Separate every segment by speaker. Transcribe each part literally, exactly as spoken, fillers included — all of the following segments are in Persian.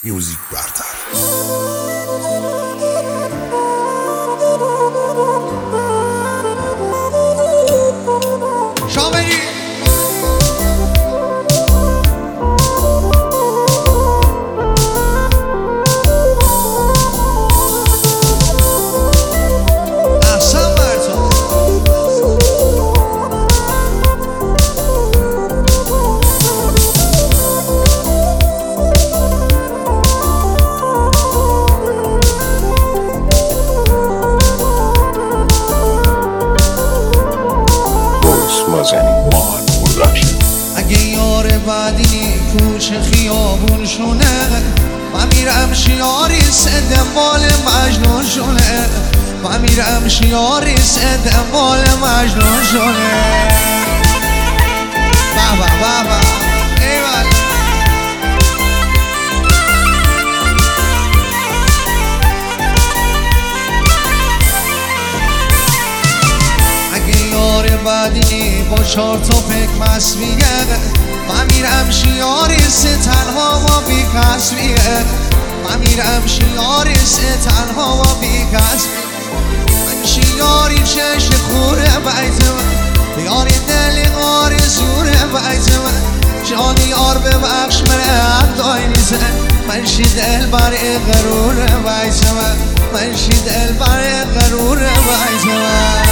Speaker 1: میوزیک برتر.
Speaker 2: شاملی احسن برتا اگه یار بعدی کوچه خیابون شونه من میرم شیاری دنبال مجنون شونه من میرم شیاری دنبال مجنون شونه بابا بابا ایوال اگه یار بعدی با چار تا پک مسویه من میرم شیاری سه تنها و بی کسبیه من میرم شیاری سه تنها و بی کسبیه من شیاری چشم خوره بیت من یاری دلی غاری زوره بیت من جانی یار ببخش من اقدای نیزه من شی دل بر غرور بیت من من شی دل بر غرور بیت من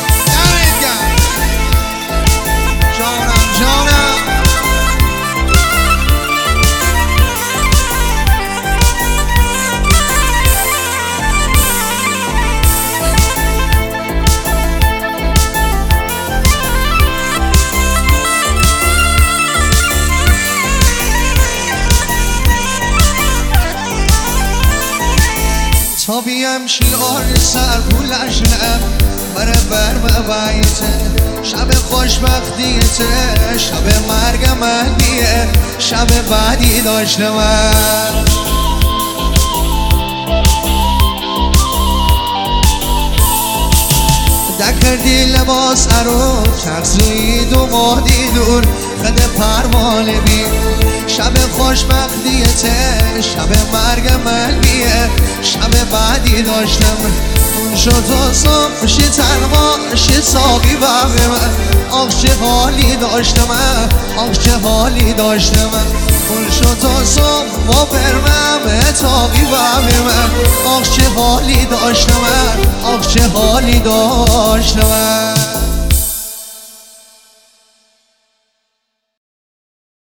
Speaker 2: جانم جانم تا بیم شیار سر پولش نم بره بر مبایته شب خوشبختیته شب مرگ مهدیه شب بعدی داشته من دکردی لباس رو چرسوی دو مادی دور خد پروانه بی شب خوشبختیته شب مرگ مهدیه شب بعدی داشتم اون شد و صبح شی تنها شی ساقی بابی من آخ چه حالی داشتم آخ چه حالی داشتم اون شد و صبح و برمم اتاقی بابی من آخ چه حالی داشتم آخ چه حالی داشتم